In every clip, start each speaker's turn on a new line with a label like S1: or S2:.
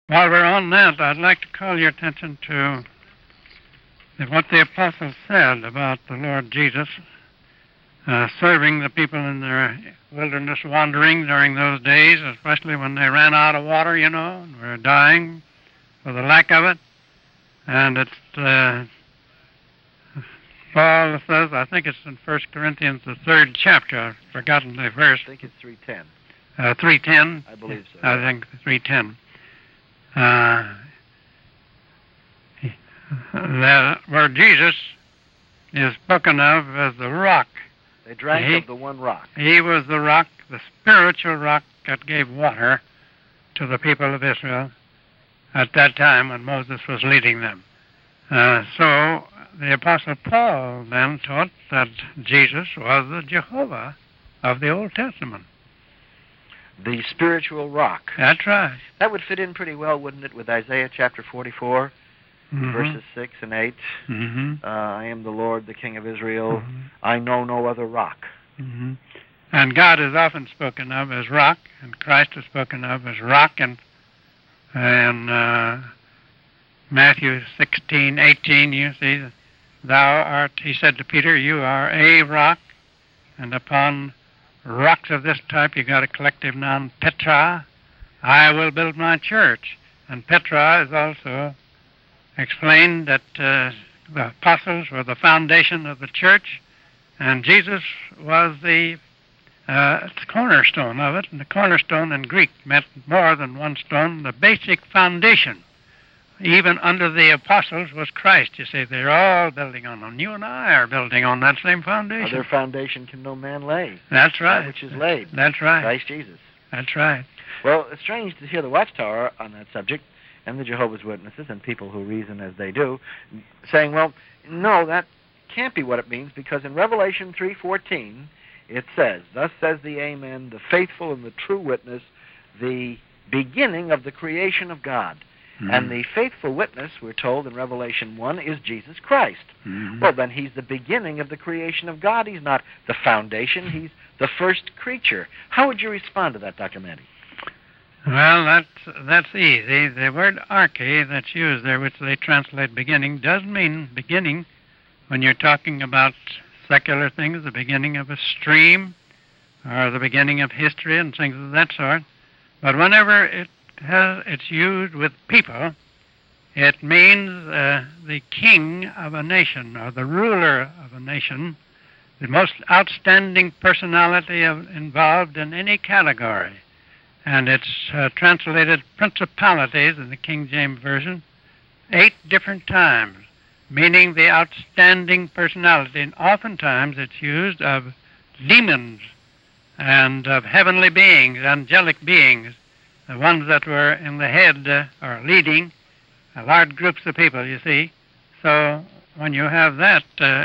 S1: While we're on that, I'd like to call your attention to what the apostles said about the Lord Jesus serving the people in their wilderness wandering during those days, especially when they ran out of water, and were dying for the lack of it. And it's Paul says, I think it's in 1 Corinthians, the 3rd chapter. I've forgotten the verse.
S2: I think it's 3:10.
S1: 3:10?
S2: I believe so.
S1: I think 3:10. Where Jesus is spoken of as the rock.
S2: They drank of the one rock.
S1: He was the rock, the spiritual rock that gave water to the people of Israel at that time when Moses was leading them. So the Apostle Paul then taught that Jesus was the Jehovah of the Old Testament.
S2: The spiritual rock.
S1: That's right.
S2: That would fit in pretty well, wouldn't it, with Isaiah chapter 44, verses 6 and 8. I am the Lord, the King of Israel. I know no other rock.
S1: And God is often spoken of as rock, and Christ is spoken of as rock. And Matthew 16:18, you see, thou art, he said to Peter, you are a rock, and upon rocks of this type, you got a collective noun, Petra. I will build my church. And Petra is also explained that the apostles were the foundation of the church, and Jesus was the cornerstone of it. And the cornerstone in Greek meant more than one stone. The basic foundation, even under the apostles, was Christ. You see, they're all building on him. You and I are building on that same foundation.
S2: Other foundation can no man lay.
S1: That's right.
S2: That which is laid.
S1: That's right.
S2: Christ Jesus.
S1: That's right.
S2: Well, it's strange to hear the Watchtower on that subject, and the Jehovah's Witnesses, and people who reason as they do, saying, well, no, that can't be what it means, because in Revelation 3:14, it says, thus says the Amen, the faithful and the true witness, the beginning of the creation of God. And the faithful witness, we're told in Revelation 1, is Jesus Christ. Well, then he's the beginning of the creation of God. He's not the foundation. He's the first creature. How would you respond to that, Dr. Mandy?
S1: Well, that's easy. The word arche that's used there, which they translate beginning, does mean beginning when you're talking about secular things, the beginning of a stream or the beginning of history and things of that sort. But whenever it's used with people, it means the king of a nation or the ruler of a nation, the most outstanding personality involved in any category. And it's translated principalities in the King James Version 8 different times, meaning the outstanding personality. And oftentimes it's used of demons and of heavenly beings, angelic beings, the ones that were in the head or leading large groups of people, you see. So when you have that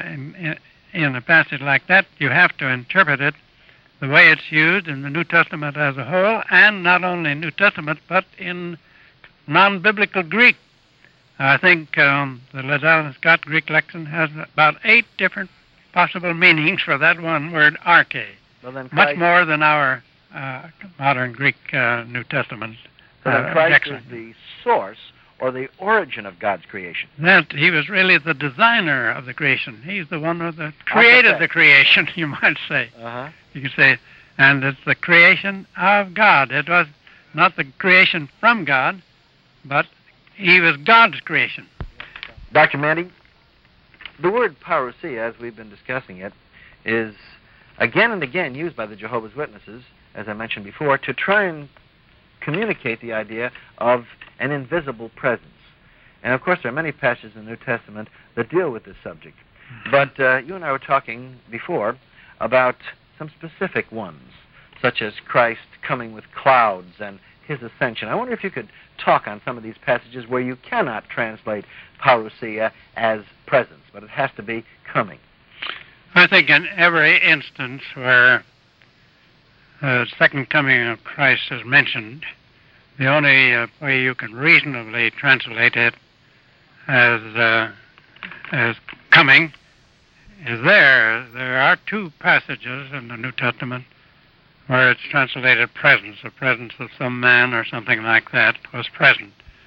S1: in a passage like that, you have to interpret it the way it's used in the New Testament as a whole, and not only in New Testament, but in non-biblical Greek. I think the Liddell and Scott Greek lexicon has about 8 different possible meanings for that one word, arche.
S2: Well, then
S1: much more than our modern Greek New Testament.
S2: So then Christ is the source or the origin of God's creation.
S1: That he was really the designer of the creation. He's the one that created the creation, you might say. You could say, and it's the creation of God. It was not the creation from God, but he was God's creation.
S2: Dr. Mandy, the word parousia, as we've been discussing it, is again and again used by the Jehovah's Witnesses, as I mentioned before, to try and communicate the idea of an invisible presence. And of course there are many passages in the New Testament that deal with this subject. But you and I were talking before about some specific ones, such as Christ coming with clouds and his ascension. I wonder if you could talk on some of these passages where you cannot translate parousia as presence, but it has to be coming.
S1: I think in every instance where the second coming of Christ is mentioned, the only way you can reasonably translate it as coming is there. There are 2 passages in the New Testament where it's translated presence, the presence of some man or something like that was present.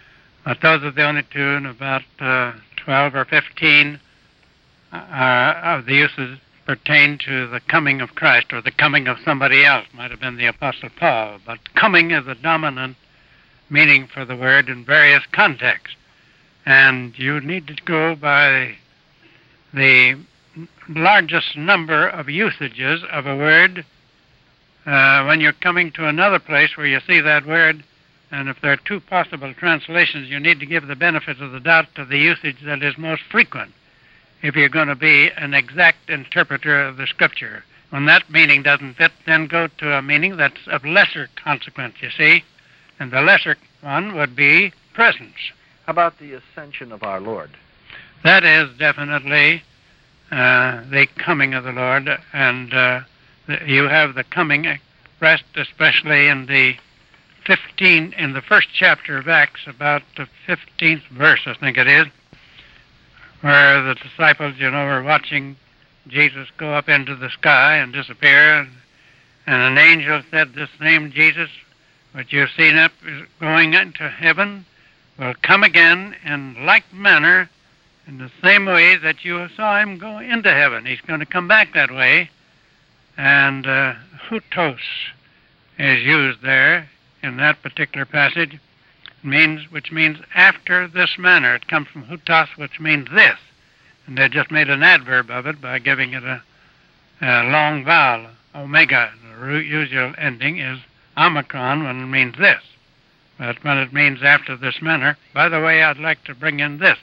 S1: But those are the only two, and about 12 or 15 of the uses pertain to the coming of Christ or the coming of somebody else. Might have been the Apostle Paul. But coming is a dominant meaning for the word in various contexts. And you need to go by the largest number of usages of a word when you're coming to another place where you see that word. And if there are two possible translations, you need to give the benefit of the doubt to the usage that is most frequent if you're going to be an exact interpreter of the Scripture. When that meaning doesn't fit, then go to a meaning that's of lesser consequence, you see. And the lesser one would be presence.
S2: How about the ascension of our Lord?
S1: That is definitely the coming of the Lord. And you have the coming expressed especially in the first chapter of Acts, about the 15th verse, I think it is, where the disciples, were watching Jesus go up into the sky and disappear, and an angel said, "This same Jesus, which you've seen up is going into heaven, will come again in like manner, in the same way that you saw him go into heaven." He's going to come back that way, and hutos is used there in that particular passage, which means after this manner. It comes from hutos, which means this. And they just made an adverb of it by giving it a long vowel, omega. The usual ending is omicron when it means this. But when it means after this manner, by the way, I'd like to bring in this.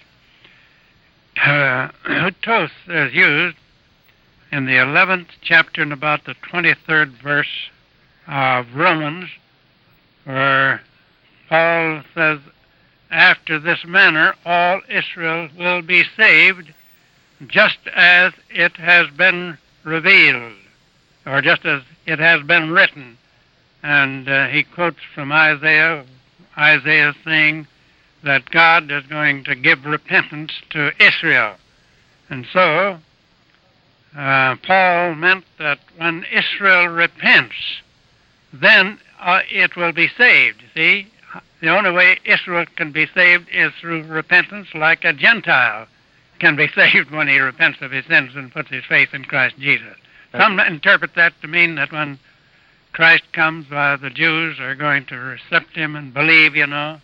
S1: Hutos is used in the 11th chapter and about the 23rd verse of Romans, where Paul says, "After this manner all Israel will be saved, just as it has been revealed," or just as it has been written. And he quotes from Isaiah saying that God is going to give repentance to Israel. And so Paul meant that when Israel repents, then it will be saved. See, the only way Israel can be saved is through repentance, like a Gentile can be saved when he repents of his sins and puts his faith in Christ Jesus. Some interpret that to mean that when Christ comes, the Jews are going to accept him and believe,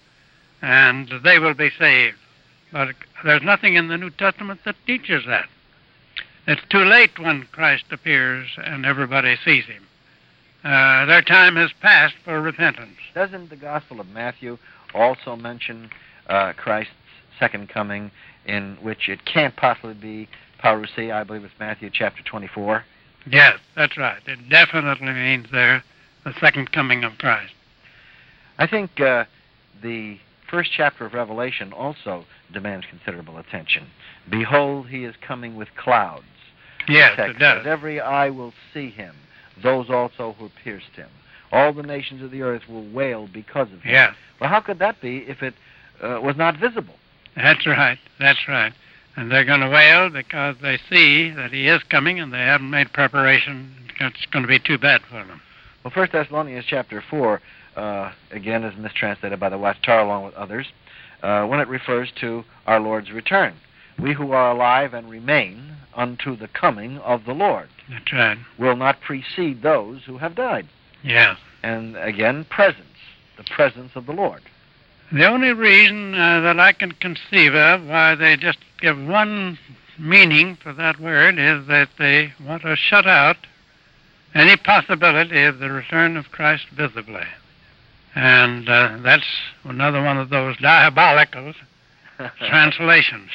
S1: and they will be saved. But there's nothing in the New Testament that teaches that. It's too late when Christ appears and everybody sees him. Their time has passed for repentance.
S2: Doesn't the Gospel of Matthew also mention Christ's second coming, in which it can't possibly be parousia? I believe it's Matthew chapter 24.
S1: Yes, that's right. It definitely means there the second coming of Christ.
S2: I think the first chapter of Revelation also demands considerable attention. "Behold, he is coming with clouds."
S1: Yes, it does.
S2: "Every eye will see him, those also who pierced him. All the nations of the earth will wail because of him."
S1: Yes.
S2: Well, how could that be if it was not visible?
S1: That's right. That's right. And they're going to wail because they see that he is coming and they haven't made preparation. It's going to be too bad for them.
S2: Well, 1 Thessalonians chapter 4, again, is mistranslated by the Watchtower along with others, when it refers to our Lord's return. "We who are alive and remain unto the coming of the Lord."
S1: That's right.
S2: "Will not precede those who have died."
S1: Yes.
S2: And again, presence, the presence of the Lord.
S1: The only reason that I can conceive of why they just give one meaning for that word is that they want to shut out any possibility of the return of Christ visibly. And that's another one of those diabolical translations.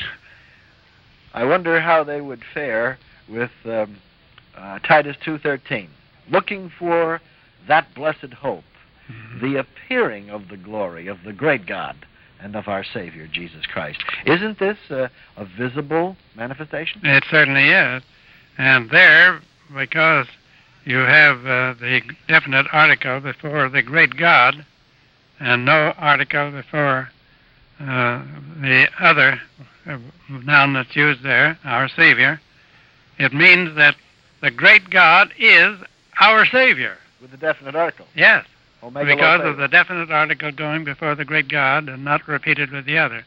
S2: I wonder how they would fare with Titus 2:13, "Looking for that blessed hope, the appearing of the glory of the great God and of our Savior, Jesus Christ." Isn't this a visible manifestation?
S1: It certainly is. And there, because you have the definite article before the great God and no article before the other noun that's used there, our Savior, it means that the great God is our Savior.
S2: With a definite article.
S1: Yes. because of the definite article going before the great God and not repeated with the other.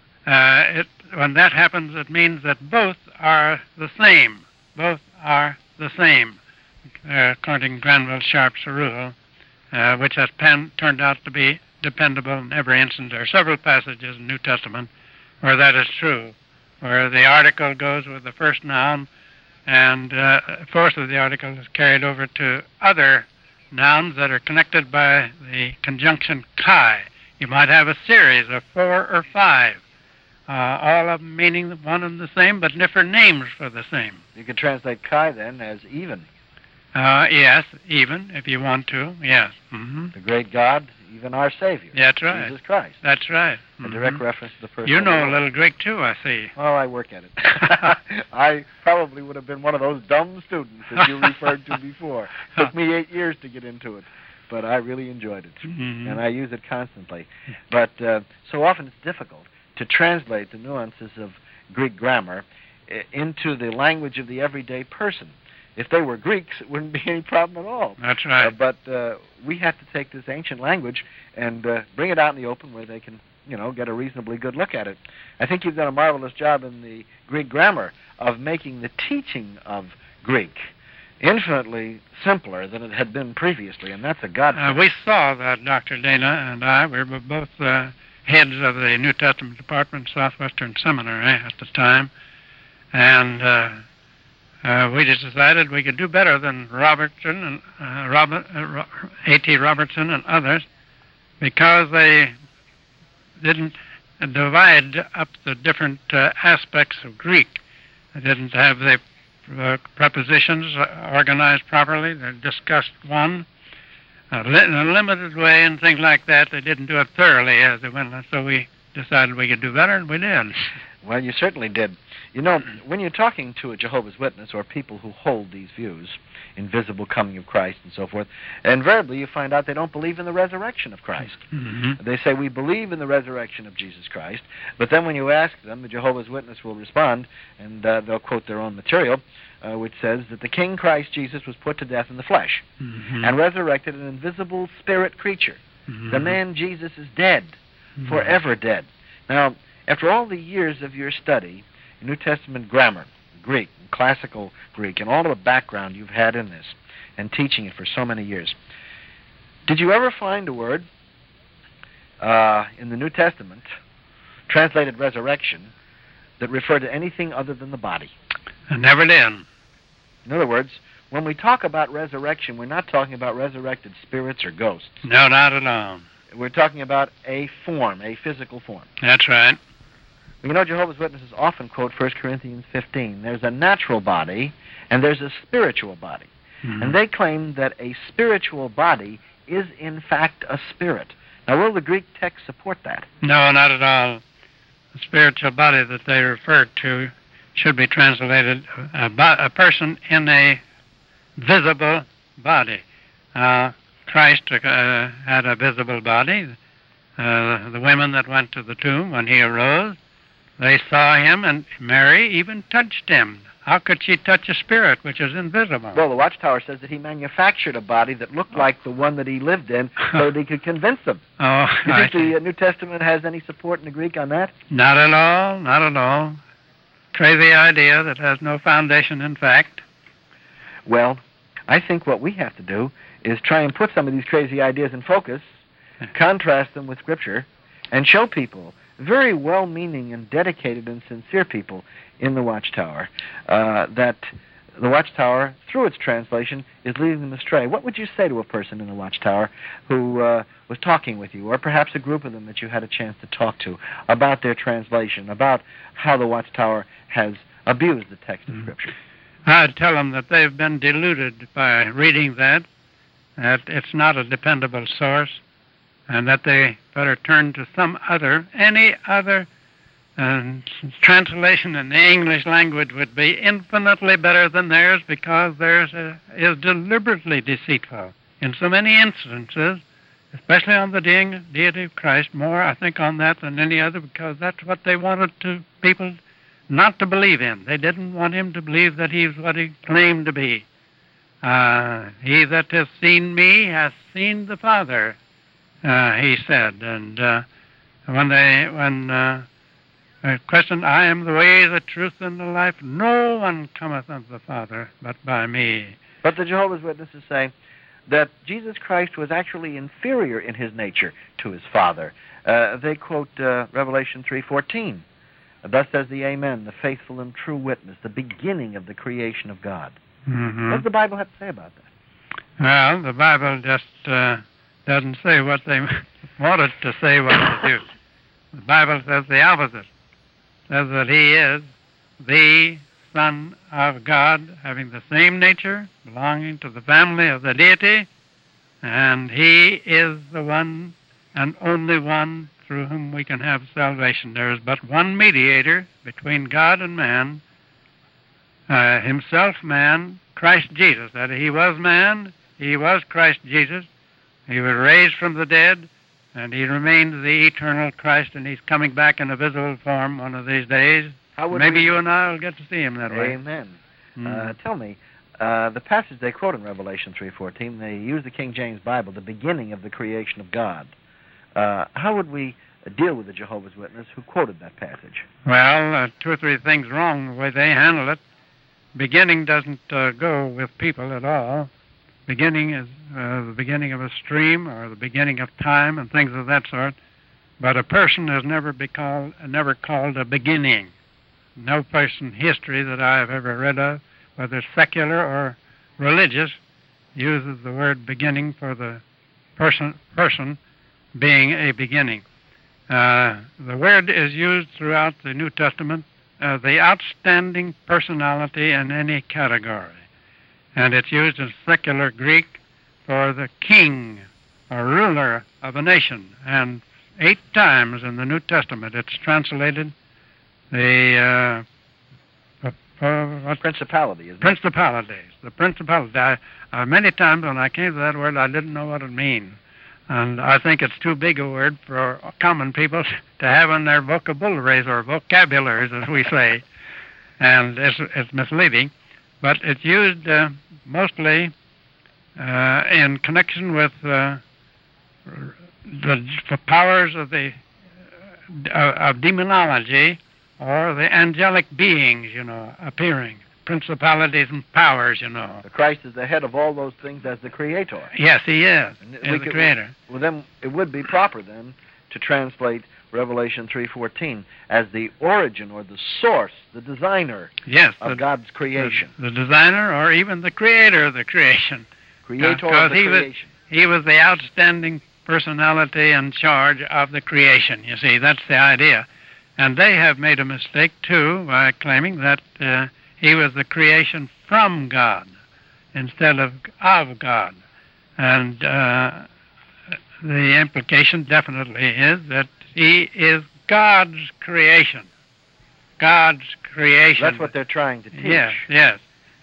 S1: When that happens, it means that both are the same. Both are the same, according to Granville Sharp's rule, which has turned out to be dependable in every instance. There are several passages in the New Testament where that is true, where the article goes with the first noun and force of the article is carried over to other nouns that are connected by the conjunction chi. You might have a series of 4 or 5, all of them meaning one and the same, but different names for the same.
S2: You could translate chi then as even.
S1: Yes, even, if you want to, yes. Mm-hmm.
S2: The great God, even our Savior.
S1: That's right.
S2: Jesus Christ.
S1: That's right.
S2: A direct reference to the person.
S1: You know a little Greek, too, I see.
S2: Well, I work at it. I probably would have been one of those dumb students that you referred to before. It took me 8 years to get into it, but I really enjoyed it, and I use it constantly. But so often it's difficult to translate the nuances of Greek grammar into the language of the everyday person. If they were Greeks, it wouldn't be any problem at all.
S1: That's right.
S2: But we have to take this ancient language and bring it out in the open where they can, get a reasonably good look at it. I think you've done a marvelous job in the Greek grammar of making the teaching of Greek infinitely simpler than it had been previously, and that's a godsend.
S1: We saw that, Dr. Dana and I. We were both heads of the New Testament department at Southwestern Seminary at the time, and we just decided we could do better than Robertson and A.T. Robertson and others, because they didn't divide up the different aspects of Greek. They didn't have the prepositions organized properly. They discussed one in a limited way and things like that. They didn't do it thoroughly as they went, so we decided we could do better, and we did.
S2: Well, you certainly did. When you're talking to a Jehovah's Witness or people who hold these views, invisible coming of Christ and so forth, invariably you find out they don't believe in the resurrection of Christ.
S1: Mm-hmm.
S2: They say, we believe in the resurrection of Jesus Christ, but then when you ask them, the Jehovah's Witness will respond, and they'll quote their own material, which says that the King Christ Jesus was put to death in the flesh, and resurrected an invisible spirit creature. The man Jesus is dead, forever dead. Now, after all the years of your study in New Testament grammar, Greek, classical Greek, and all of the background you've had in this, and teaching it for so many years, did you ever find a word in the New Testament, translated resurrection, that referred to anything other than the body?
S1: I never did.
S2: In other words, when we talk about resurrection, we're not talking about resurrected spirits or ghosts.
S1: No, not at all.
S2: We're talking about a form, a physical form.
S1: That's right.
S2: Jehovah's Witnesses often quote 1 Corinthians 15. There's a natural body and there's a spiritual body. And they claim that a spiritual body is, in fact, a spirit. Now, will the Greek text support that?
S1: No, not at all. The spiritual body that they refer to should be translated a person in a visible body. Christ had a visible body. The women that went to the tomb when he arose, they saw him, and Mary even touched him. How could she touch a spirit which is invisible?
S2: Well, the Watchtower says that he manufactured a body that looked like the one that he lived in so that he could convince them.
S1: Oh,
S2: you think the New Testament has any support in the Greek on that?
S1: Not at all, not at all. Crazy idea that has no foundation in fact.
S2: Well, I think what we have to do is try and put some of these crazy ideas in focus, contrast them with Scripture, and show people, very well-meaning and dedicated and sincere people in the Watchtower, that the Watchtower, through its translation, is leading them astray. What would you say to a person in the Watchtower who was talking with you, or perhaps a group of them that you had a chance to talk to, about their translation, about how the Watchtower has abused the text of Scripture?
S1: I'd tell them that they've been deluded by reading that it's not a dependable source, and that they better turn to any other translation in the English language would be infinitely better than theirs, because theirs is deliberately deceitful. In so many instances, especially on the deity of Christ, more I think on that than any other, because that's what they wanted people not to believe in. They didn't want him to believe that he was what he claimed to be. He that has seen me has seen the Father, he said. And when questioned, I am the way, the truth, and the life, no one cometh unto the Father but by me.
S2: But the Jehovah's Witnesses say that Jesus Christ was actually inferior in his nature to his Father. They quote Revelation 3:14. Thus says the Amen, the faithful and true witness, the beginning of the creation of God.
S1: Mm-hmm.
S2: What does the Bible have to say about that?
S1: Well, the Bible just doesn't say what they want it to say what to do. The Bible says the opposite. It says that he is the Son of God, having the same nature, belonging to the family of the deity, and he is the one and only one through whom we can have salvation. There is but one mediator between God and man, himself man, Christ Jesus. That he was man, he was Christ Jesus, he was raised from the dead, and he remains the eternal Christ, and he's coming back in a visible form one of these days. Maybe you and I will get to see him that way.
S2: Amen. Tell me, the passage they quote in Revelation 3:14, they use the King James Bible, the beginning of the creation of God. How would we deal with the Jehovah's Witness who quoted that passage?
S1: Well, two or three things wrong the way they handle it. Beginning doesn't go with people at all. Beginning is the beginning of a stream or the beginning of time and things of that sort. But a person has never called a beginning. No person in history that I have ever read of, whether secular or religious, uses the word beginning for the person being a beginning. The word is used throughout the New Testament as the outstanding personality in any category. And it's used in secular Greek for the king or ruler of a nation. And 8 times in the New Testament it's translated the
S2: principality. Isn't
S1: principalities. It? The principality. Many times when I came to that word, I didn't know what it meant. And I think it's too big a word for common people to have in their vocabularies or vocabularies, as we say. And it's misleading. But it's used mostly in connection with the powers of demonology or the angelic beings, appearing. Principalities and powers,
S2: Christ is the head of all those things as the creator.
S1: Yes, he is. He's the creator.
S2: Well, then it would be proper then to translate Revelation 3:14 as the origin or the source, the designer of God's creation.
S1: The designer or even the creator of the creation.
S2: Creator of the creation.
S1: He was the outstanding personality in charge of the creation. You see, that's the idea. And they have made a mistake, too, by claiming that he was the creation from God instead of God. And the implication definitely is that he is God's creation. God's creation.
S2: That's what they're trying to teach.
S1: Yes.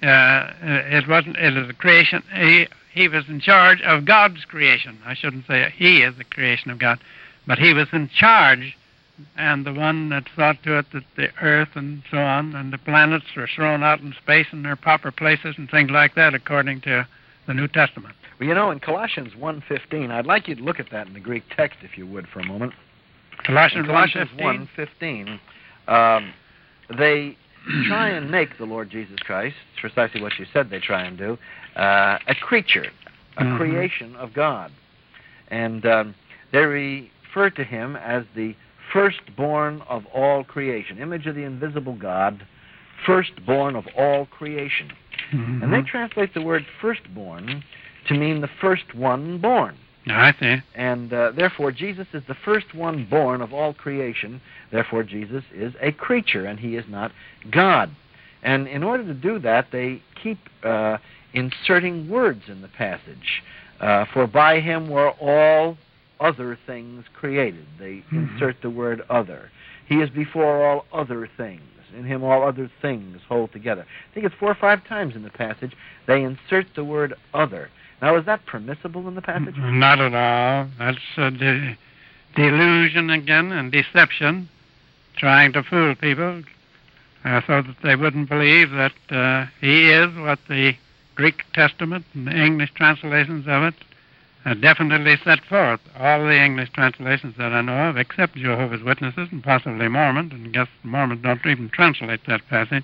S1: It is a creation. He was in charge of God's creation. I shouldn't say he is the creation of God, but he was in charge, and the one that saw to it that the earth and so on and the planets were thrown out in space in their proper places and things like that, according to the New Testament.
S2: Well, in Colossians 1:15, I'd like you to look at that in the Greek text, if you would, for a moment.
S1: Colossians
S2: 1:15, they try and make the Lord Jesus Christ, it's precisely what you said they try and do, a creature, a creation of God. And they refer to him as the firstborn of all creation, image of the invisible God, firstborn of all creation. And they translate the word firstborn to mean the first one born.
S1: I see.
S2: And therefore, Jesus is the first one born of all creation. Therefore, Jesus is a creature, and he is not God. And in order to do that, they keep inserting words in the passage. For by him were all other things created. They insert the word other. He is before all other things. In him all other things hold together. I think it's 4 or 5 times in the passage they insert the word other. Now, is that permissible in the passage?
S1: Not at all. That's delusion again and deception, trying to fool people so that they wouldn't believe that he is what the Greek Testament and the English translations of it definitely set forth. All the English translations that I know of, except Jehovah's Witnesses and possibly Mormons, and I guess Mormons don't even translate that passage,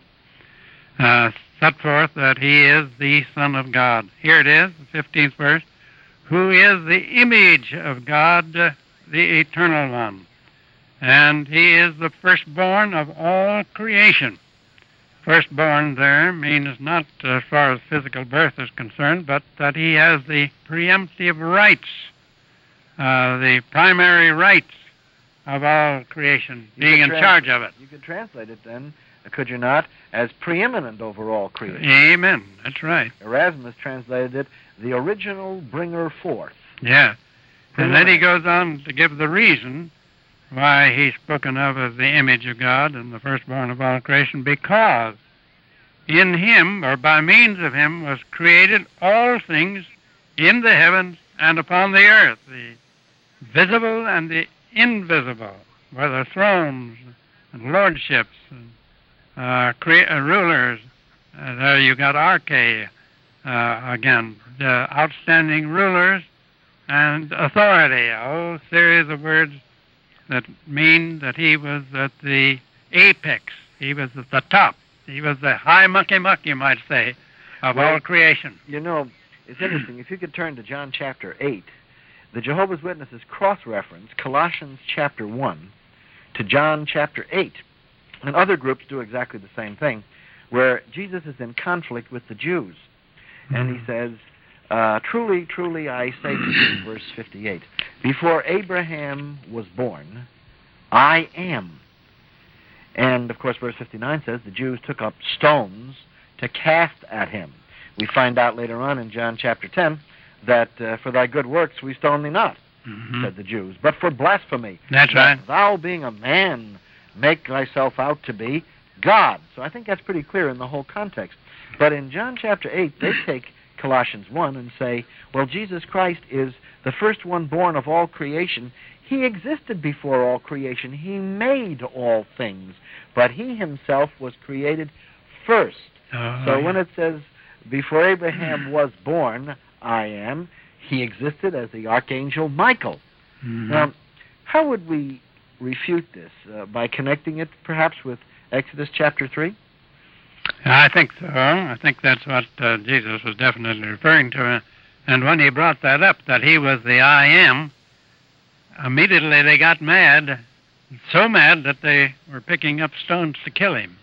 S1: set forth that he is the Son of God. Here it is, the 15th verse, who is the image of God, the Eternal One. And he is the firstborn of all creation. Firstborn there means not as far as physical birth is concerned, but that he has the preemptive rights, the primary rights of all creation, being in charge of it.
S2: You could translate it then, could you not, as preeminent over all creation.
S1: Amen. That's right.
S2: Erasmus translated it, the original bringer forth.
S1: Yeah. And then he goes on to give the reason why he's spoken of as the image of God and the firstborn of all creation, because in him, or by means of him, was created all things in the heavens and upon the earth, the visible and the invisible, whether thrones and lordships and rulers. There you got arche, again, the outstanding rulers and authority, a whole series of words that mean that he was at the apex, he was at the top, he was the high mucky-muck, you might say, of all creation.
S2: You know, it's interesting. If you could turn to John chapter 8, the Jehovah's Witnesses cross-reference Colossians chapter 1 to John chapter 8. And other groups do exactly the same thing, where Jesus is in conflict with the Jews. And he says, truly, truly, I say to you, verse 58, before Abraham was born, I am. And, of course, verse 59 says the Jews took up stones to cast at him. We find out later on in John chapter 10 that for thy good works we stone thee not, said the Jews, but for blasphemy.
S1: That's right.
S2: Thou being a man, make thyself out to be God. So I think that's pretty clear in the whole context. But in John chapter 8, they take Colossians 1 and say, well, Jesus Christ is the first one born of all creation. He existed before all creation. He made all things. But he himself was created first. So when it says, before Abraham was born, I am, he existed as the archangel Michael. Now, how would we refute this? By connecting it perhaps with Exodus chapter 3?
S1: I think so. I think that's what Jesus was definitely referring to. And when he brought that up, that he was the I am, immediately they got mad, so mad that they were picking up stones to kill him.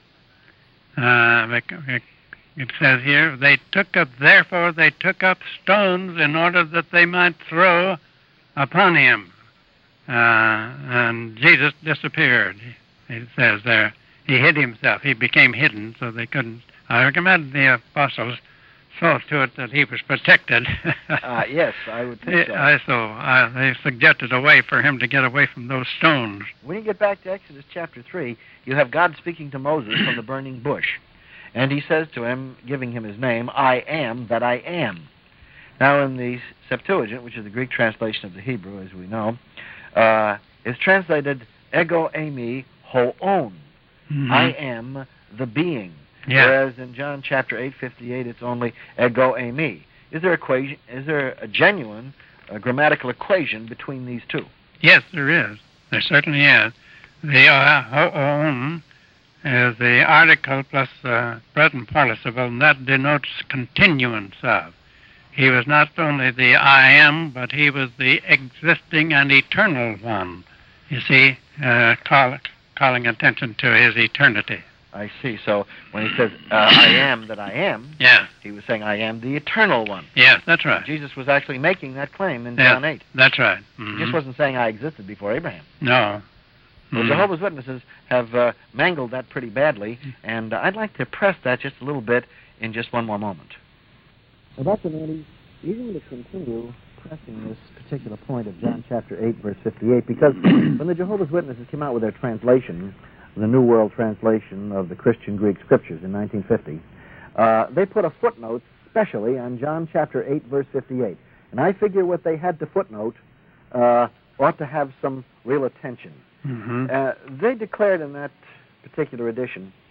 S1: It says here, therefore they took up stones in order that they might throw upon him. And Jesus disappeared, it says there. He hid himself. He became hidden, so they couldn't. I recommend the apostles saw to it that he was protected.
S2: Yes, I would think so.
S1: They suggested a way for him to get away from those stones.
S2: When you get back to Exodus chapter 3, you have God speaking to Moses from the burning bush. And he says to him, giving him his name, I am that I am. Now in the Septuagint, which is the Greek translation of the Hebrew, as we know, is translated ego eimi ho'on. I am the being. Yeah. Whereas in John chapter 8:58, it's only ego eimi. Is there a genuine grammatical equation between these two?
S1: Yes, there is. There certainly is. The ho'on is the article plus the present participle, and that denotes continuance of. He was not only the I am, but he was the existing and eternal one. You see, calling attention to his eternity.
S2: I see. So when he says, I am that I am, he was saying, I am the eternal one.
S1: Yes, that's right.
S2: Jesus was actually making that claim in John 8.
S1: That's right.
S2: He just wasn't saying I existed before Abraham.
S1: No.
S2: Well, Jehovah's Witnesses have mangled that pretty badly, and I'd like to press that just a little bit in just one more moment. Well, Dr. Mandy, you're going to continue pressing this particular point of John chapter 8, verse 58, because when the Jehovah's Witnesses came out with their translation, the New World Translation of the Christian Greek Scriptures in 1950, they put a footnote specially on John chapter 8, verse 58. And I figure what they had to footnote ought to have some real attention. They declared in that particular edition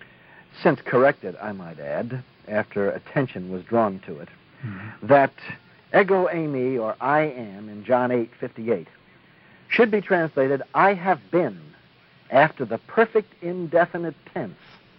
S2: since corrected, I might add, after attention was drawn to it, that ego eimi, or I am, in John 8:58, should be translated, I have been, after the perfect indefinite tense.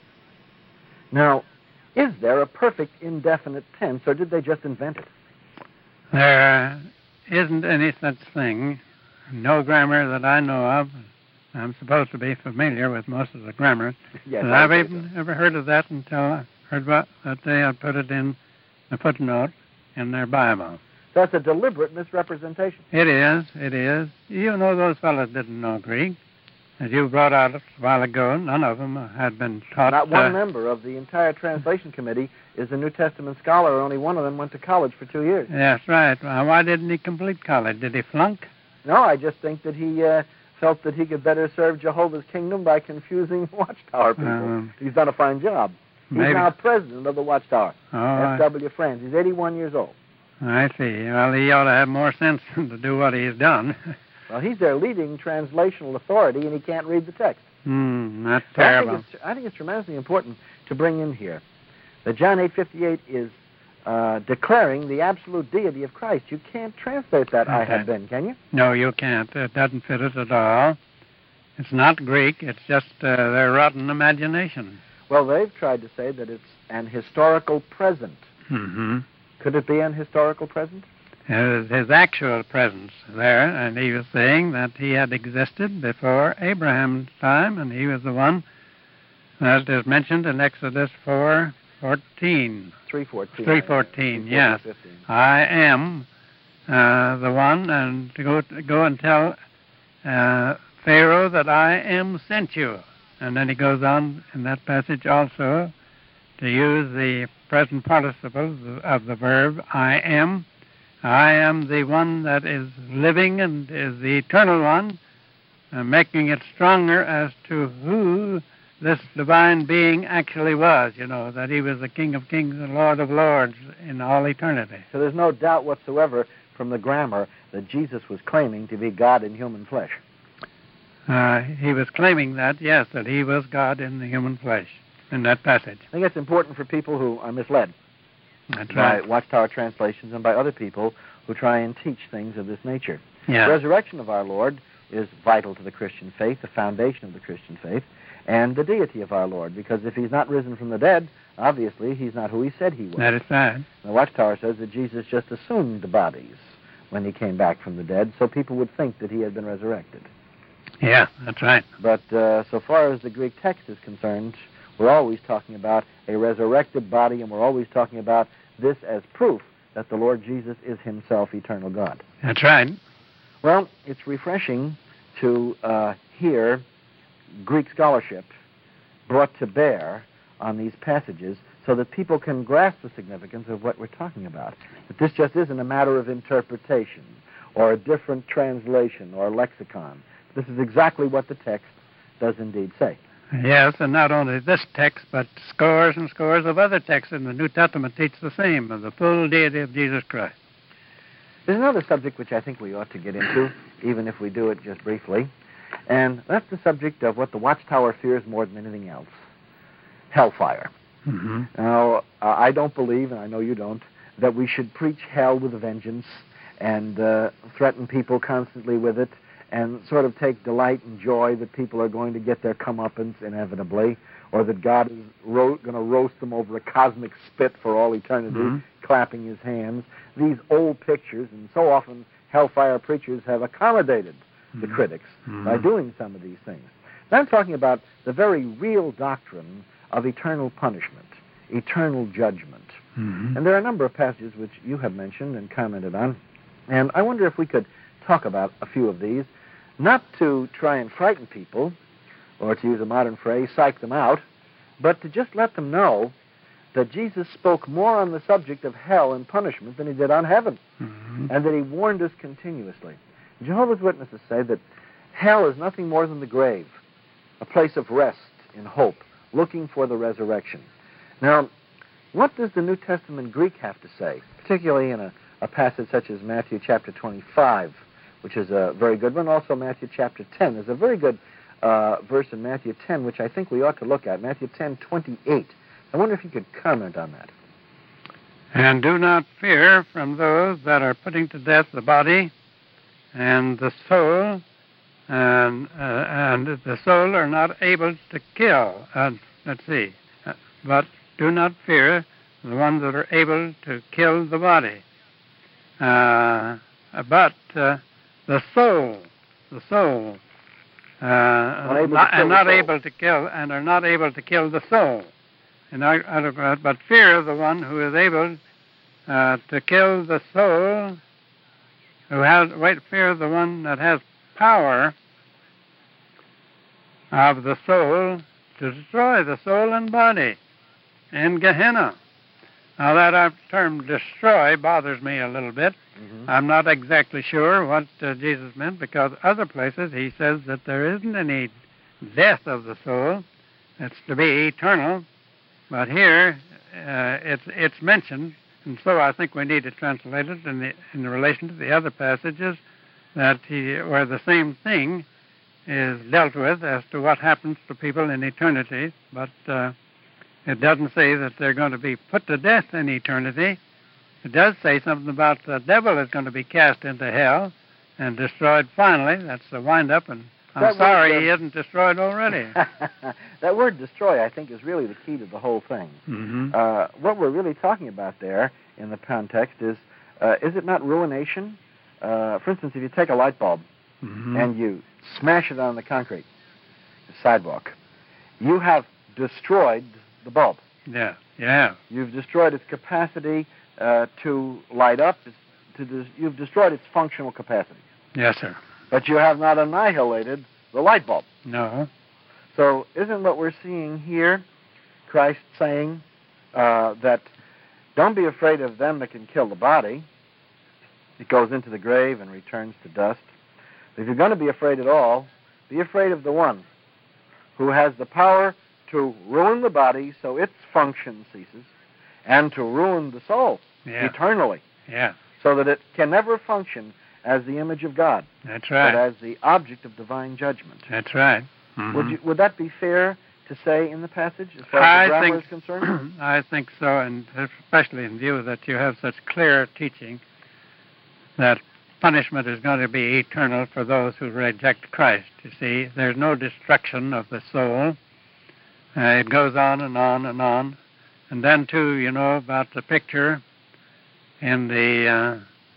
S2: Now, is there a perfect indefinite tense, or did they just invent it?
S1: There isn't any such thing. No grammar that I know of. I'm supposed to be familiar with most of the grammar.
S2: Yes,
S1: but I've even ever heard of that until I heard that they had put it in a footnote in their Bible.
S2: That's a deliberate misrepresentation.
S1: It is. It is. You know, those fellows didn't know Greek. As you brought out a while ago, none of them had been taught.
S2: Not one member of the entire translation committee is a New Testament scholar. Only one of them went to college for 2 years.
S1: That's right. Well, why didn't he complete college? Did he flunk?
S2: No, I just think that he felt that he could better serve Jehovah's Kingdom by confusing Watchtower people. He's done a fine job. He's now president of the Watchtower, F.W. Franz. He's 81 years old.
S1: I see. Well, he ought to have more sense to do what he's done.
S2: Well, he's their leading translational authority, and he can't read the text.
S1: That's terrible.
S2: I think it's tremendously important to bring in here that John 8:58 is declaring the absolute deity of Christ. You can't translate that I have been, can you?
S1: No, you can't. It doesn't fit it at all. It's not Greek. It's just their rotten imagination.
S2: Well, they've tried to say that it's an historical present. Could it be an historical present?
S1: His actual presence there, and he was saying that he had existed before Abraham's time, and he was the one that is mentioned in Exodus 4:14. 3:14, yes.
S2: 15.
S1: I am the one, and to go and tell Pharaoh that I am sent you. And then he goes on in that passage also to use the present participle of the verb I am. I am the one that is living and is the eternal one, making it stronger as to who this divine being actually was, you know, that he was the King of Kings and Lord of Lords in all eternity.
S2: So there's no doubt whatsoever from the grammar that Jesus was claiming to be God in human flesh.
S1: He was claiming that, yes, that he was God in the human flesh in that passage.
S2: I think it's important for people who are misled.
S1: That's
S2: by
S1: right.
S2: Watchtower translations and by other people who try and teach things of this nature.
S1: Yeah.
S2: The resurrection of our Lord is vital to the Christian faith, the foundation of the Christian faith, and the deity of our Lord, because if he's not risen from the dead, obviously he's not who he said he was.
S1: That is right.
S2: The Watchtower says that Jesus just assumed the bodies when he came back from the dead, so people would think that he had been resurrected.
S1: Yeah, that's right.
S2: But so far as the Greek text is concerned, we're always talking about a resurrected body, and we're always talking about this as proof that the Lord Jesus is himself eternal God.
S1: That's right.
S2: Well, it's refreshing to hear Greek scholarship brought to bear on these passages so that people can grasp the significance of what we're talking about. That this just isn't a matter of interpretation or a different translation or lexicon. This is exactly what the text does indeed say.
S1: Yes, and not only this text, but scores and scores of other texts in the New Testament teach the same, of the full deity of Jesus Christ.
S2: There's another subject which I think we ought to get into, even if we do it just briefly, and that's the subject of what the Watchtower fears more than anything else, hellfire. Now, I don't believe, and I know you don't, that we should preach hell with a vengeance and threaten people constantly with it, and sort of take delight and joy that people are going to get their comeuppance inevitably, or that God is going to roast them over a cosmic spit for all eternity, clapping his hands. These old pictures, and so often hellfire preachers have accommodated the critics by doing some of these things. Now I'm talking about the very real doctrine of eternal punishment, eternal judgment. And there are a number of passages which you have mentioned and commented on, and I wonder if we could talk about a few of these, not to try and frighten people, or to use a modern phrase, psych them out, but to just let them know that Jesus spoke more on the subject of hell and punishment than he did on heaven, and that he warned us continuously. Jehovah's Witnesses say that hell is nothing more than the grave, a place of rest in hope, looking for the resurrection. Now, what does the New Testament Greek have to say, particularly in a passage such as Matthew chapter 25, which is a very good one, also Matthew chapter 10. There's a very good verse in Matthew 10, which I think we ought to look at, Matthew 10:28. I wonder if you could comment on that.
S1: And do not fear from those that are putting to death the body and the soul, and the soul are not able to kill. But do not fear the ones that are able to kill the body. But the soul, are not able to kill the soul. But fear the one who is able to kill the soul, fear the one that has power of the soul to destroy the soul and body in Gehenna. Now that term destroy bothers me a little bit. Mm-hmm. I'm not exactly sure what Jesus meant, because other places he says that there isn't any death of the soul. It's to be eternal. But here it's mentioned, and so I think we need to translate it in relation to the other passages where the same thing is dealt with as to what happens to people in eternity. But it doesn't say that they're going to be put to death in eternity. It does say something about the devil is going to be cast into hell and destroyed finally. That's the wind-up, and I'm sorry he isn't destroyed already.
S2: That word destroy, I think, is really the key to the whole thing. Mm-hmm. What we're really talking about there in the context is it not ruination? For instance, if you take a light bulb mm-hmm. and you smash it on the concrete, the sidewalk, you have destroyed the bulb.
S1: Yeah, yeah.
S2: You've destroyed its capacity to light up. You've destroyed its functional capacity.
S1: Yes, sir.
S2: But you have not annihilated the light bulb.
S1: No.
S2: So isn't what we're seeing here Christ saying that don't be afraid of them that can kill the body. It goes into the grave and returns to dust. But if you're going to be afraid at all, be afraid of the one who has the power to ruin the body so its function ceases, and to ruin the soul eternally, so that it can never function as the image of God.
S1: That's right.
S2: But as the object of divine judgment.
S1: That's right. Mm-hmm.
S2: Would that be fair to say in the passage, as far as the grammar is concerned?
S1: I think so, and especially in view that you have such clear teaching that punishment is going to be eternal for those who reject Christ. You see, there's no destruction of the soul. It goes on and on and on. And then, too, you know, about the picture in the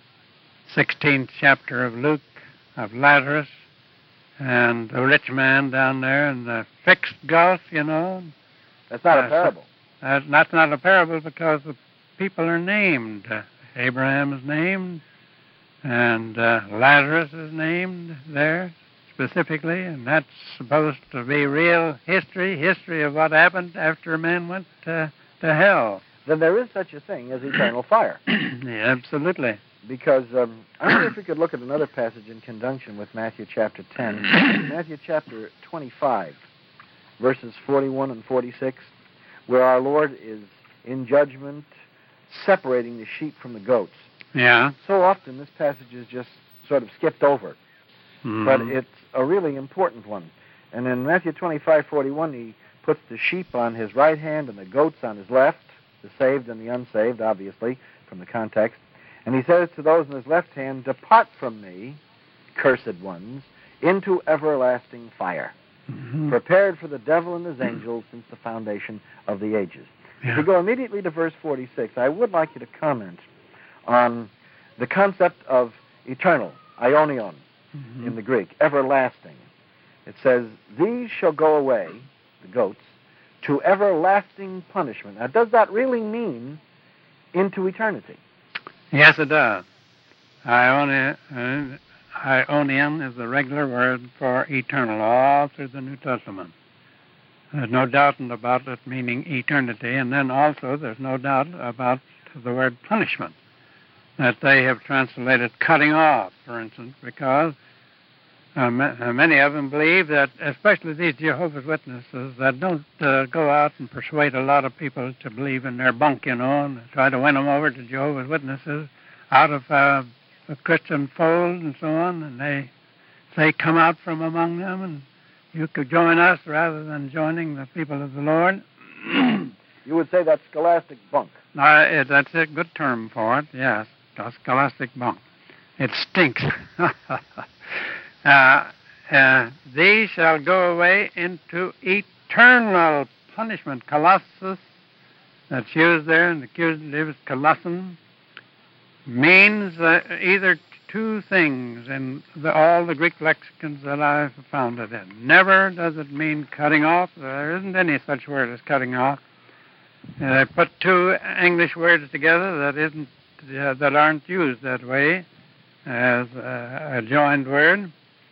S1: 16th chapter of Luke of Lazarus and the rich man down there in the fixed gulf, you know.
S2: That's not a parable.
S1: That's not a parable because the people are named. Abraham is named, and Lazarus is named there specifically, and that's supposed to be real history of what happened after man went to hell.
S2: Then there is such a thing as eternal fire.
S1: Yeah, absolutely.
S2: Because I wonder if we could look at another passage in conjunction with Matthew chapter 10. Matthew chapter 25, verses 41 and 46, where our Lord is in judgment separating the sheep from the goats.
S1: Yeah.
S2: So often this passage is just sort of skipped over. Mm-hmm. But it's a really important one. And in Matthew 25:41, he puts the sheep on his right hand and the goats on his left, the saved and the unsaved, obviously, from the context. And he says to those in his left hand, "Depart from me, cursed ones, into everlasting fire, prepared for the devil and his angels since the foundation of the ages." Yeah. If you go immediately to verse 46, I would like you to comment on the concept of eternal, aionion, in the Greek, everlasting. It says, "These shall go away," the goats, "to everlasting punishment." Now, does that really mean into eternity?
S1: Yes, it does. Aionion is the regular word for eternal all through the New Testament. There's no doubt about it meaning eternity, and then also there's no doubt about the word punishment, that they have translated cutting off, for instance, because many of them believe that, especially these Jehovah's Witnesses, that don't go out and persuade a lot of people to believe in their bunk, you know, and try to win them over to Jehovah's Witnesses out of a Christian fold and so on, and they come out from among them and you could join us rather than joining the people of the Lord.
S3: You would say that's scholastic bunk.
S1: That's a good term for it, yes. Scholastic bunk. It stinks. These shall go away into eternal punishment. Colossus, that's used there in the accusative colossun, means either two things in all the Greek lexicons that I've found it in. Never does it mean cutting off. There isn't any such word as cutting off. They put two English words together that aren't used that way as a joined word,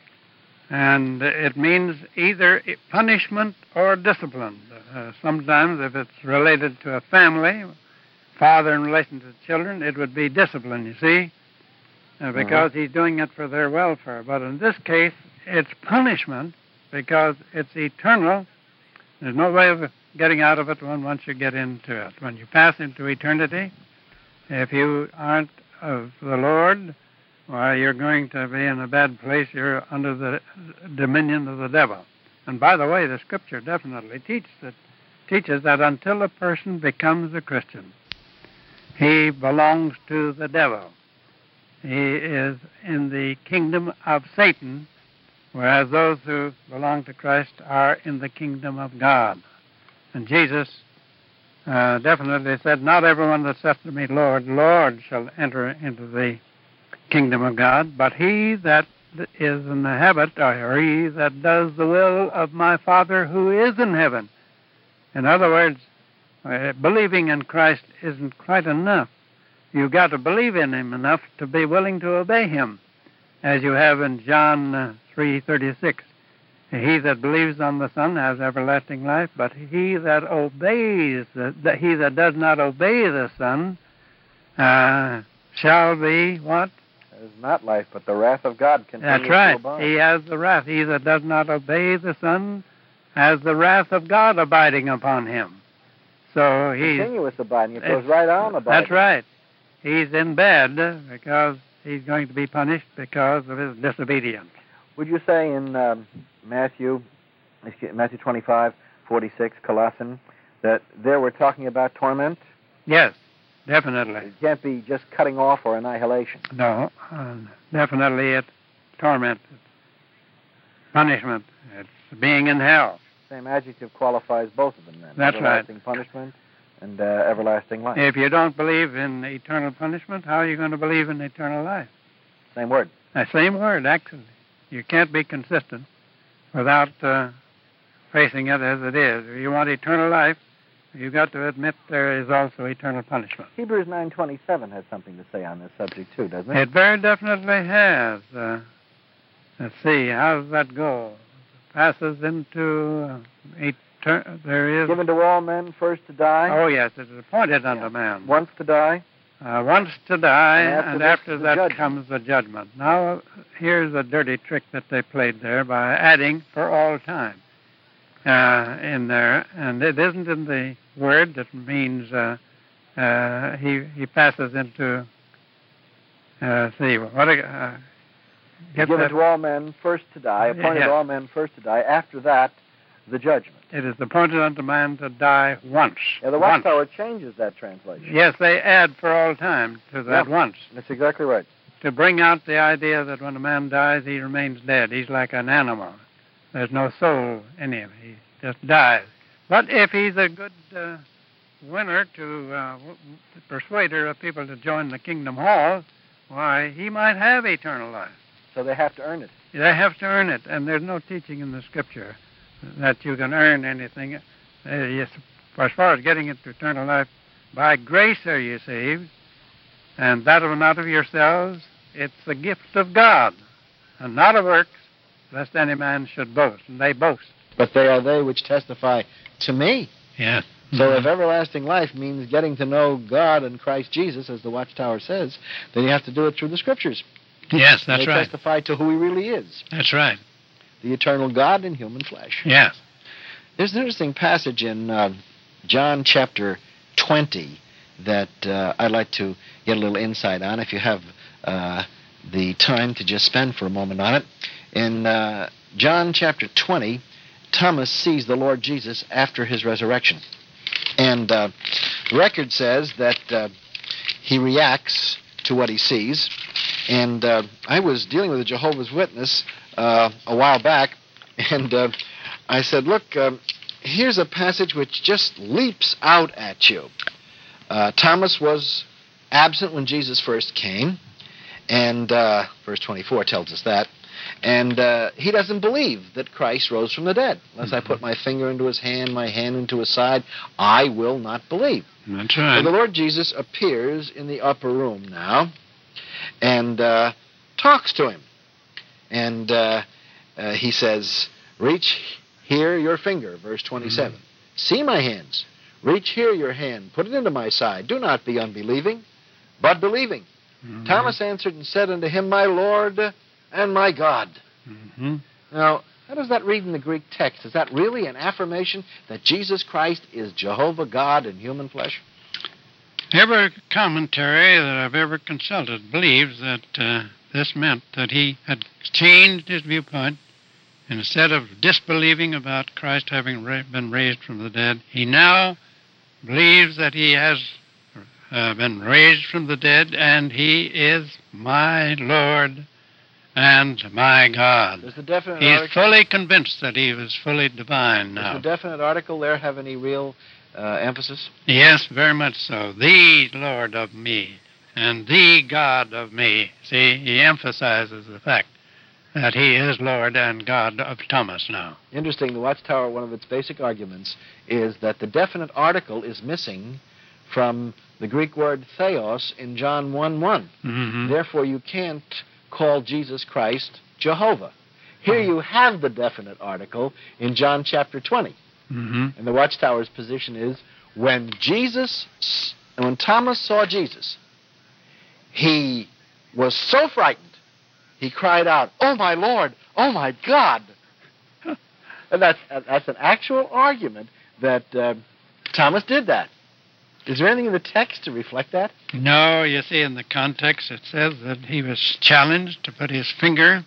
S1: and it means either punishment or discipline. Sometimes, if it's related to a family, father in relation to the children, it would be discipline, you see, because he's doing it for their welfare. But in this case, it's punishment because it's eternal. There's no way of getting out of it once you get into it. When you pass into eternity, if you aren't of the Lord, why, you're going to be in a bad place. You're under the dominion of the devil. And by the way, the Scripture definitely teaches that until a person becomes a Christian, he belongs to the devil. He is in the kingdom of Satan, whereas those who belong to Christ are in the kingdom of God. And Jesus definitely said, not everyone that saith to me, Lord, Lord, shall enter into the kingdom of God, but he that is in the habit, or he that does the will of my Father who is in heaven. In other words, believing in Christ isn't quite enough. You've got to believe in him enough to be willing to obey him, as you have in John 3:36. He that believes on the Son has everlasting life, but he that obeys, he that does not obey the Son, shall be what?
S3: Is not life, but the wrath of God continues.
S1: That's right.
S3: To abide.
S1: He has the wrath. He that does not obey the Son has the wrath of God abiding upon him. So he's
S3: continuous abiding. It goes right on abiding.
S1: That's right. He's in bed because he's going to be punished because of his disobedience.
S3: Would you say in Matthew 25:46, Colossians, that there we're talking about torment?
S1: Yes, definitely.
S3: It can't be just cutting off or annihilation.
S1: No, definitely it's torment, it's punishment, it's being in hell.
S3: Same adjective qualifies both of them then.
S1: That's
S3: everlasting
S1: right.
S3: punishment and everlasting life.
S1: If you don't believe in eternal punishment, how are you going to believe in eternal life?
S3: Same word.
S1: The same word, actually. You can't be consistent without facing it as it is. If you want eternal life, you've got to admit there is also eternal punishment.
S3: Hebrews 9:27 has something to say on this subject too, doesn't it?
S1: It very definitely has. Let's see, how does that go? Passes into there is
S3: given to all men first to die.
S1: Oh yes, it is appointed unto man.
S3: Once to die.
S1: Once to die, and after that
S3: judgment.
S1: comes the judgment. Now, here's a dirty trick that they played there by adding for all time in there, and it isn't in the word that means he passes into.
S3: Given to all men first to die, appointed all men first to die. After that, the judgment.
S1: It is appointed unto man to die once.
S3: Yeah, the Watchtower changes that translation.
S1: Yes, they add for all time to that once.
S3: That's exactly right.
S1: To bring out the idea that when a man dies, he remains dead. He's like an animal. There's no soul in him. He just dies. But if he's a good winner to persuade of people to join the Kingdom Hall, why, he might have eternal life.
S3: So they have to earn it.
S1: They have to earn it, and there's no teaching in the Scripture that you can earn anything. Yes, as far as getting into eternal life, by grace are you saved, and that of not of yourselves. It's the gift of God, and not of works, lest any man should boast. And they boast.
S3: But they are they which testify to me.
S1: Yes.
S3: So if everlasting life means getting to know God and Christ Jesus, as the Watchtower says, then you have to do it through the Scriptures.
S1: Yes, that's
S3: they
S1: right.
S3: testify to who he really is.
S1: That's right.
S3: The eternal God in human flesh.
S1: Yes.
S3: There's an interesting passage in John chapter 20 that I'd like to get a little insight on, if you have the time to just spend for a moment on it. In John chapter 20, Thomas sees the Lord Jesus after his resurrection. And the record says that he reacts to what he sees. And I was dealing with a Jehovah's Witness a while back, and I said, look, here's a passage which just leaps out at you. Thomas was absent when Jesus first came, and verse 24 tells us that. And he doesn't believe that Christ rose from the dead. Unless I put my finger into his hand, my hand into his side, I will not believe.
S1: That's right.
S3: So the Lord Jesus appears in the upper room now and talks to him. And he says, reach here your finger, verse 27. See my hands. Reach here your hand. Put it into my side. Do not be unbelieving, but believing. Thomas answered and said unto him, my Lord and my God. Now, how does that read in the Greek text? Is that really an affirmation that Jesus Christ is Jehovah God in human flesh?
S1: Every commentary that I've ever consulted believes that this meant that he had changed his viewpoint. Instead of disbelieving about Christ having been raised from the dead, he now believes that he has been raised from the dead, and he is my Lord and my God.
S3: Does the definite
S1: He's
S3: article,
S1: fully convinced that he was fully divine now.
S3: Does the definite article there have any real emphasis?
S1: Yes, very much so. The Lord of me and the God of me. See, he emphasizes the fact that he is Lord and God of Thomas now.
S3: Interesting. The Watchtower, one of its basic arguments is that the definite article is missing from the Greek word theos in John 1:1. Therefore, you can't call Jesus Christ Jehovah. Here you have the definite article in John chapter 20. And the Watchtower's position is when Thomas saw Jesus, he was so frightened, he cried out, "Oh, my Lord! Oh, my God!" And that's an actual argument that Thomas did that. Is there anything in the text to reflect that?
S1: No, you see, in the context it says that he was challenged to put his finger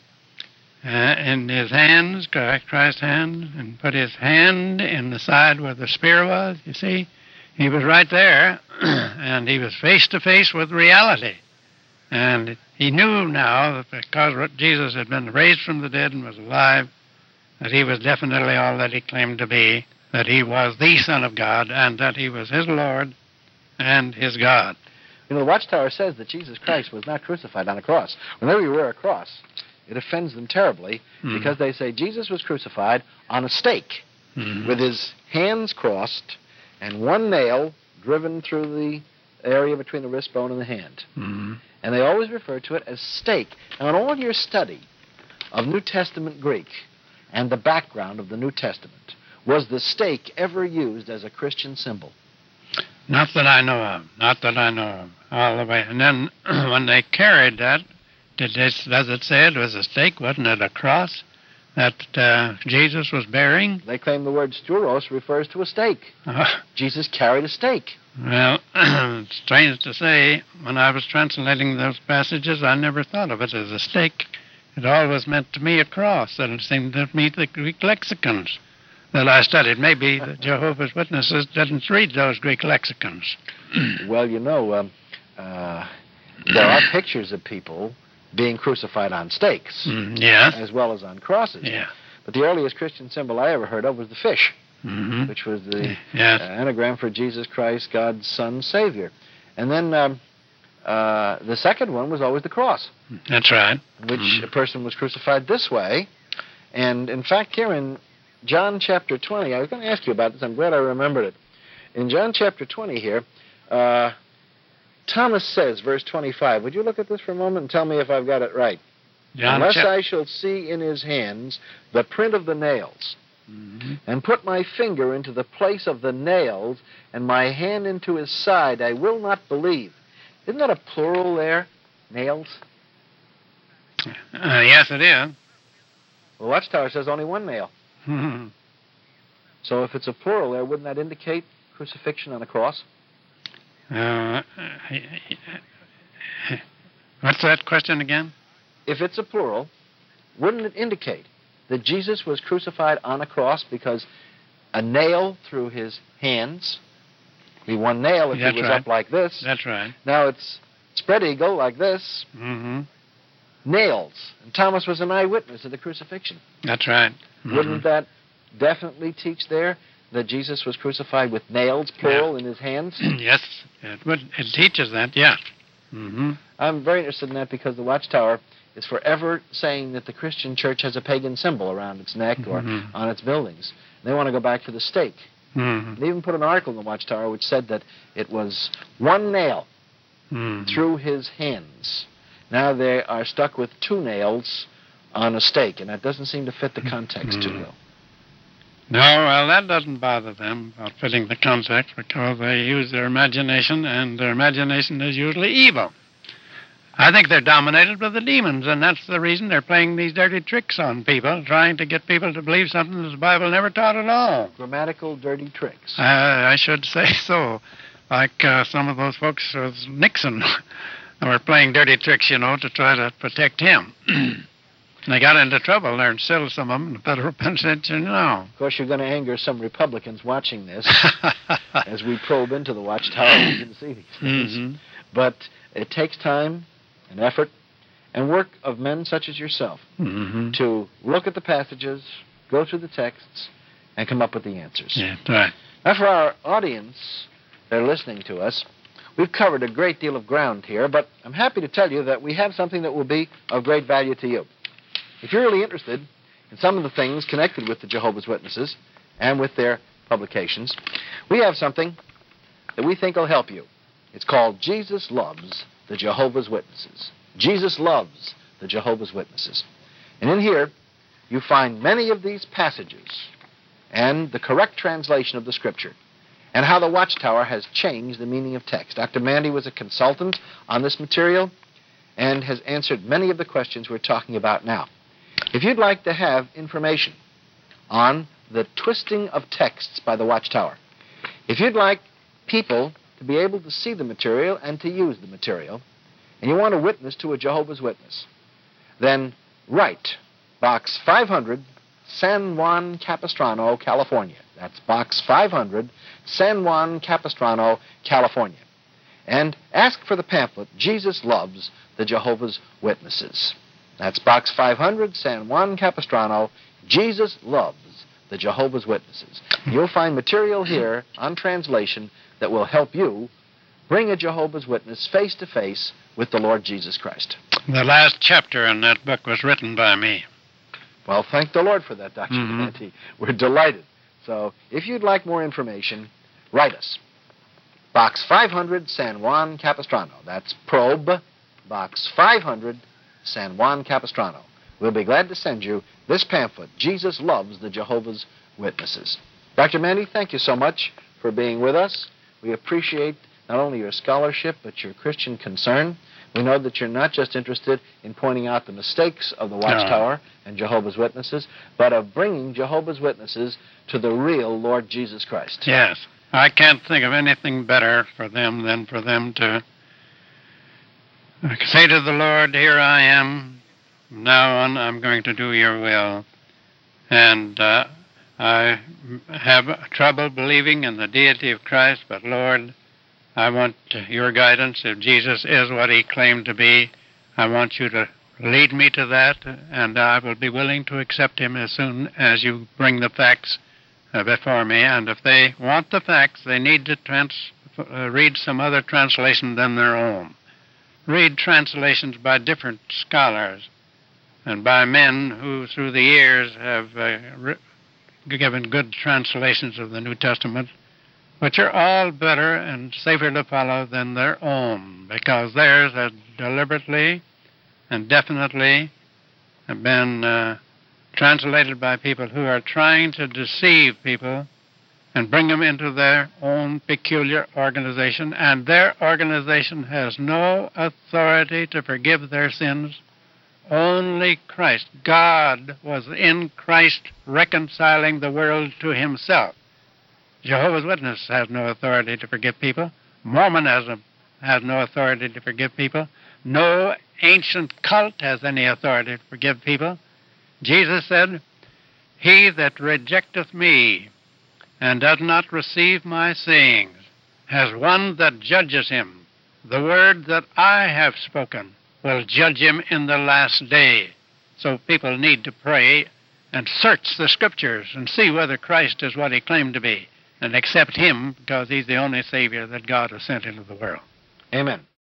S1: in his hands, Christ's hand, and put his hand in the side where the spear was, you see. He was right there, and he was face to face with reality. And he knew now that because Jesus had been raised from the dead and was alive, that he was definitely all that he claimed to be, that he was the Son of God, and that he was his Lord and his God.
S3: You know, the Watchtower says that Jesus Christ was not crucified on a cross. Whenever you wear a cross, it offends them terribly because they say Jesus was crucified on a stake with his hands crossed and one nail driven through the area between the wrist bone and the hand. And they always refer to it as stake. Now, in all your study of New Testament Greek and the background of the New Testament, was the stake ever used as a Christian symbol?
S1: Not that I know of. Not that I know of. All the way. And then when they carried that, does it say it was a stake? Wasn't it a cross that Jesus was bearing?
S3: They claim the word stauros refers to a stake. Jesus carried a stake.
S1: Well, it's strange to say, when I was translating those passages, I never thought of it as a stake. It always meant to me a cross, and it seemed to me the Greek lexicons that I studied. Maybe the Jehovah's Witnesses didn't read those Greek lexicons.
S3: Well, you know, there are pictures of people being crucified on stakes, as well as on crosses.
S1: Yeah.
S3: But the earliest Christian symbol I ever heard of was the fish, which was the anagram for Jesus Christ, God's Son, Savior. And then the second one was always the cross.
S1: That's right.
S3: Which a person was crucified this way. And in fact, here in John chapter 20, I was going to ask you about this. I'm glad I remembered it. In John chapter 20 here, Thomas says, verse 25, would you look at this for a moment and tell me if I've got it right? Unless I shall see in his hands the print of the nails, and put my finger into the place of the nails, and my hand into his side, I will not believe. Isn't that a plural there? Nails?
S1: Yes, it is.
S3: Well, Watchtower says only one nail. So if it's a plural there, wouldn't that indicate crucifixion on a cross?
S1: What's that question again?
S3: If it's a plural, wouldn't it indicate that Jesus was crucified on a cross because a nail through his hands, be one nail if
S1: That's
S3: he was
S1: right.
S3: up like this.
S1: That's right.
S3: Now it's spread eagle like this,
S1: Mm-hmm.
S3: nails. And Thomas was an eyewitness of the crucifixion.
S1: That's right. Mm-hmm.
S3: Wouldn't that definitely teach there that Jesus was crucified with nails, plural, in his hands?
S1: Yes, it would. It teaches that, yeah. Mm-hmm.
S3: I'm very interested in that because the Watchtower is forever saying that the Christian church has a pagan symbol around its neck or
S1: Mm-hmm.
S3: on its buildings. They want to go back to the stake.
S1: Mm-hmm.
S3: They even put an article in the Watchtower which said that it was one nail
S1: Mm-hmm.
S3: through his hands. Now they are stuck with two nails on a stake, and that doesn't seem to fit the context too well.
S1: No, well, that doesn't bother them about fitting the context because they use their imagination, and their imagination is usually evil. I think they're dominated by the demons, and that's the reason they're playing these dirty tricks on people, trying to get people to believe something that the Bible never taught at all.
S3: Grammatical dirty tricks.
S1: I should say so. Like some of those folks with Nixon were playing dirty tricks, to try to protect him. They got into trouble there, and still some of them in the federal penitentiary now.
S3: Of course, you're going to anger some Republicans watching this as we probe into the Watchtower. You can see these things.
S1: Mm-hmm.
S3: But it takes time and effort and work of men such as yourself
S1: Mm-hmm.
S3: to look at the passages, go through the texts, and come up with the answers.
S1: Yeah, that's right.
S3: Now, for our audience that are listening to us, we've covered a great deal of ground here, but I'm happy to tell you that we have something that will be of great value to you. If you're really interested in some of the things connected with the Jehovah's Witnesses and with their publications, we have something that we think will help you. It's called Jesus Loves the Jehovah's Witnesses. Jesus Loves the Jehovah's Witnesses. And in here, you find many of these passages and the correct translation of the Scripture and how the Watchtower has changed the meaning of text. Dr. Mandy was a consultant on this material and has answered many of the questions we're talking about now. If you'd like to have information on the twisting of texts by the Watchtower, if you'd like people to be able to see the material and to use the material, and you want to witness to a Jehovah's Witness, then write Box 500, San Juan Capistrano, California. That's Box 500, San Juan Capistrano, California. And ask for the pamphlet, Jesus Loves the Jehovah's Witnesses. That's Box 500, San Juan Capistrano, Jesus Loves the Jehovah's Witnesses. You'll find material here on translation that will help you bring a Jehovah's Witness face to face with the Lord Jesus Christ.
S1: The last chapter in that book was written by me.
S3: Well, thank the Lord for that, Dr. Manty. We're delighted. So if you'd like more information, write us. Box 500, San Juan Capistrano. That's Probe, Box 500, San Juan Capistrano. We'll be glad to send you this pamphlet, Jesus Loves the Jehovah's Witnesses. Dr. Mandy, thank you so much for being with us. We appreciate not only your scholarship, but your Christian concern. We know that you're not just interested in pointing out the mistakes of the Watchtower and Jehovah's Witnesses, but of bringing Jehovah's Witnesses to the real Lord Jesus Christ.
S1: Yes. I can't think of anything better for them than for them to say to the Lord, here I am. From now on, I'm going to do your will. And I have trouble believing in the deity of Christ, but Lord, I want your guidance. If Jesus is what he claimed to be, I want you to lead me to that, and I will be willing to accept him as soon as you bring the facts before me. And if they want the facts, they need to read some other translation than their own. Read translations by different scholars and by men who, through the years, have given good translations of the New Testament, which are all better and safer to follow than their own, because theirs have deliberately and definitely been translated by people who are trying to deceive people and bring them into their own peculiar organization, and their organization has no authority to forgive their sins. Only Christ. God was in Christ reconciling the world to himself. Jehovah's Witness has no authority to forgive people. Mormonism has no authority to forgive people. No ancient cult has any authority to forgive people. Jesus said, He that rejecteth me and does not receive my sayings has one that judges him. The word that I have spoken will judge him in the last day. So people need to pray and search the Scriptures and see whether Christ is what he claimed to be, and accept him because he's the only Savior that God has sent into the world.
S2: Amen.